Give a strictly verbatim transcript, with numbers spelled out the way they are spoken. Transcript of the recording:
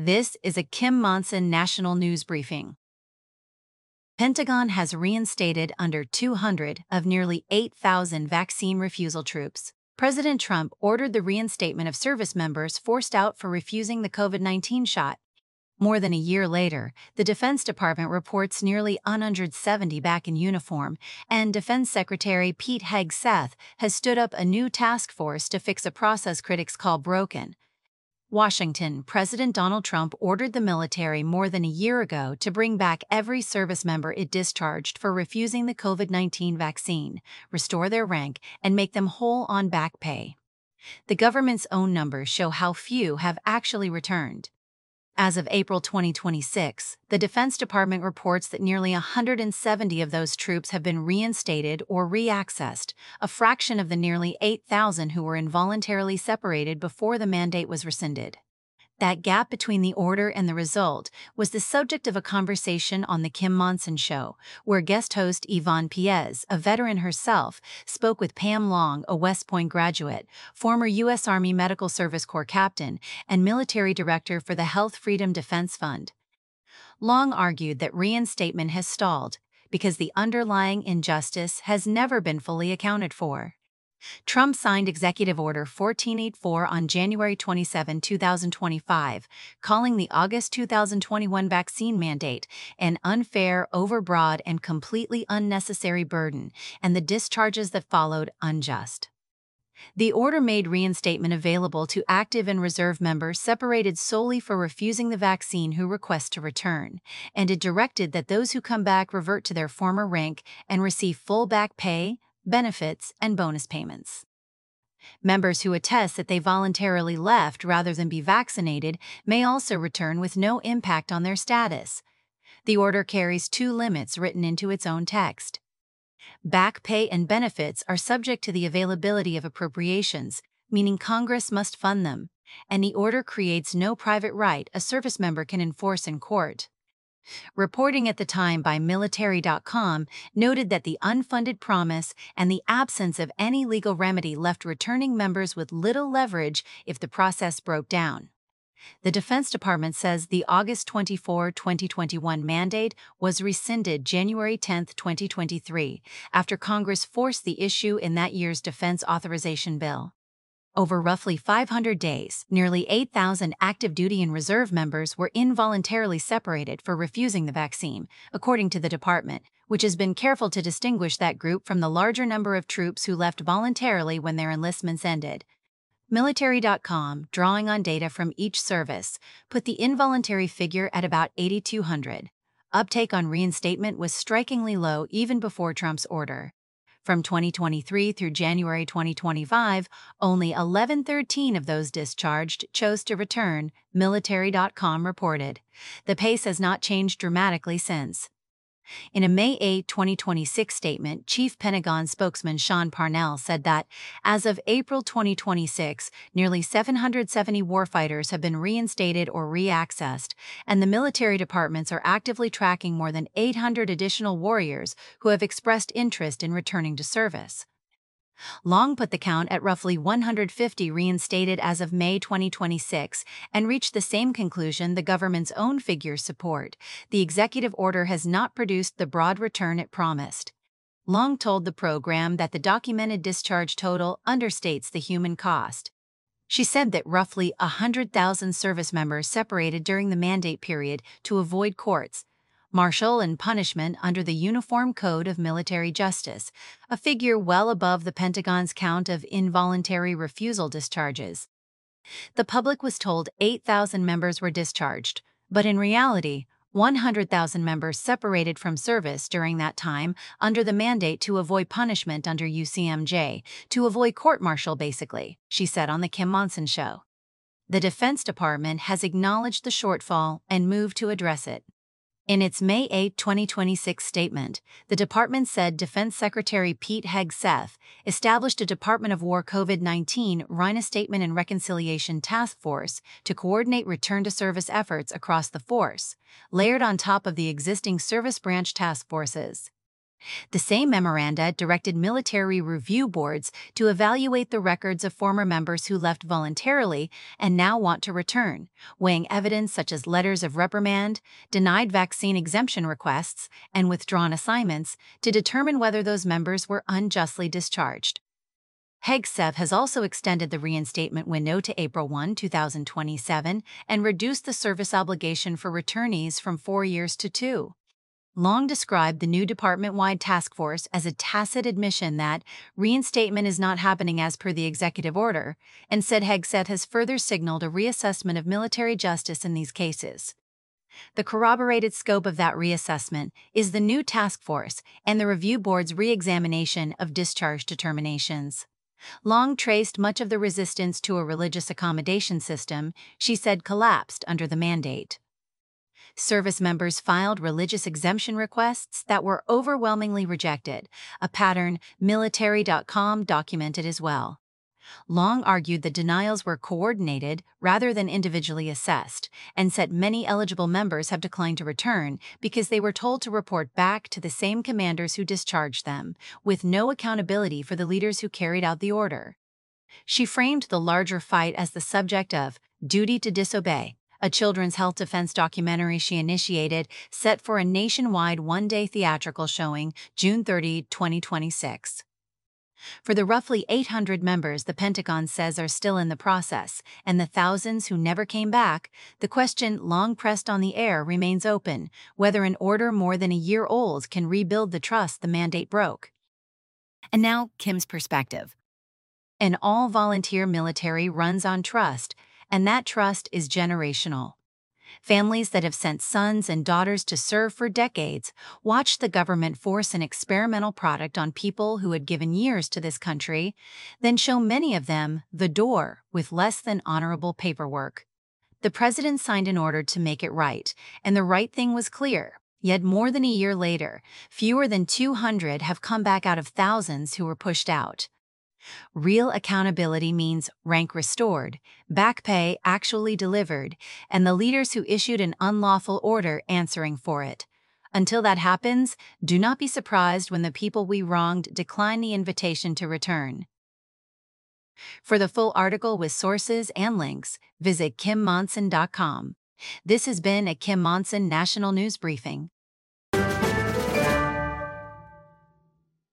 This is a Kim Monson National News Briefing. Pentagon has reinstated under two hundred of nearly eight thousand vaccine refusal troops. President Trump ordered the reinstatement of service members forced out for refusing the COVID nineteen shot. More than a year later, the Defense Department reports nearly one hundred seventy back in uniform, and Defense Secretary Pete Hegseth has stood up a new task force to fix a process critics call broken. Washington. President Donald Trump ordered the military more than a year ago to bring back every service member it discharged for refusing the COVID nineteen vaccine, restore their rank, and make them whole on back pay. The government's own numbers show how few have actually returned. As of April twenty twenty-six, the Defense Department reports that nearly one hundred seventy of those troops have been reinstated or reaccessed, a fraction of the nearly eight thousand who were involuntarily separated before the mandate was rescinded. That gap between the order and the result was the subject of a conversation on The Kim Monson Show, where guest host Yvonne Piez, a veteran herself, spoke with Pam Long, a West Point graduate, former U S Army Medical Service Corps captain, and military director for the Health Freedom Defense Fund. Long argued that reinstatement has stalled because the underlying injustice has never been fully accounted for. Trump signed Executive Order fourteen eighty-four on January twenty-seventh, two thousand twenty-five, calling the August two thousand twenty-one vaccine mandate an unfair, overbroad, and completely unnecessary burden, and the discharges that followed unjust. The order made reinstatement available to active and reserve members separated solely for refusing the vaccine who request to return, and it directed that those who come back revert to their former rank and receive full back pay, benefits, and bonus payments. Members who attest that they voluntarily left rather than be vaccinated may also return with no impact on their status. The order carries two limits written into its own text. Back pay and benefits are subject to the availability of appropriations, meaning Congress must fund them, and the order creates no private right a service member can enforce in court. Reporting at the time by military dot com noted that the unfunded promise and the absence of any legal remedy left returning members with little leverage if the process broke down. The Defense Department says the August twenty-fourth, twenty twenty-one mandate was rescinded January tenth, twenty twenty-three, after Congress forced the issue in that year's Defense Authorization Bill. Over roughly five hundred days, nearly eight thousand active duty and reserve members were involuntarily separated for refusing the vaccine, according to the department, which has been careful to distinguish that group from the larger number of troops who left voluntarily when their enlistments ended. Military dot com, drawing on data from each service, put the involuntary figure at about eighty-two hundred. Uptake on reinstatement was strikingly low even before Trump's order. From twenty twenty-three through January twenty twenty-five, only eleven thirteen of those discharged chose to return, Military dot com reported. The pace has not changed dramatically since. In a May eighth, twenty twenty-six statement, Chief Pentagon spokesman Sean Parnell said that, as of April twenty twenty-six, nearly seven hundred seventy warfighters have been reinstated or reaccessed, and the military departments are actively tracking more than eight hundred additional warriors who have expressed interest in returning to service. Long put the count at roughly one hundred fifty reinstated as of May twenty twenty-six and reached the same conclusion the government's own figures support. The executive order has not produced the broad return it promised. Long told the program that the documented discharge total understates the human cost. She said that roughly one hundred thousand service members separated during the mandate period to avoid courts, martial and punishment under the Uniform Code of Military Justice, a figure well above the Pentagon's count of involuntary refusal discharges. The public was told eight thousand members were discharged, but in reality, one hundred thousand members separated from service during that time under the mandate to avoid punishment under U C M J, to avoid court-martial basically, she said on The Kim Monson Show. The Defense Department has acknowledged the shortfall and moved to address it. In its May eighth, twenty twenty-six statement, the department said Defense Secretary Pete Hegseth established a Department of War COVID nineteen Reinstatement and Reconciliation Task Force to coordinate return-to-service efforts across the force, layered on top of the existing service branch task forces. The same memoranda directed military review boards to evaluate the records of former members who left voluntarily and now want to return, weighing evidence such as letters of reprimand, denied vaccine exemption requests, and withdrawn assignments to determine whether those members were unjustly discharged. Hegseth has also extended the reinstatement window to April first, two thousand twenty-seven and reduced the service obligation for returnees from four years to two. Long described the new department-wide task force as a tacit admission that reinstatement is not happening as per the executive order, and said Hegseth has further signaled a reassessment of military justice in these cases. The corroborated scope of that reassessment is the new task force and the review board's re-examination of discharge determinations. Long traced much of the resistance to a religious accommodation system she said collapsed under the mandate. Service members filed religious exemption requests that were overwhelmingly rejected, a pattern military dot com documented as well. Long argued the denials were coordinated rather than individually assessed, and said many eligible members have declined to return because they were told to report back to the same commanders who discharged them, with no accountability for the leaders who carried out the order. She framed the larger fight as the subject of Duty to Disobey, a children's health defense documentary she initiated, set for a nationwide one-day theatrical showing June thirtieth, twenty twenty-six. For the roughly eight hundred members the Pentagon says are still in the process, and the thousands who never came back, the question long pressed on the air remains open, whether an order more than a year old can rebuild the trust the mandate broke. And now, Kim's perspective. An all-volunteer military runs on trust, and that trust is generational. Families that have sent sons and daughters to serve for decades watched the government force an experimental product on people who had given years to this country, then show many of them the door with less than honorable paperwork. The president signed an order to make it right, and the right thing was clear. Yet more than a year later, fewer than two hundred have come back out of thousands who were pushed out. Real accountability means rank restored, back pay actually delivered, and the leaders who issued an unlawful order answering for it. Until that happens, do not be surprised when the people we wronged decline the invitation to return. For the full article with sources and links, visit kim monson dot com. This has been a Kim Monson National News Briefing.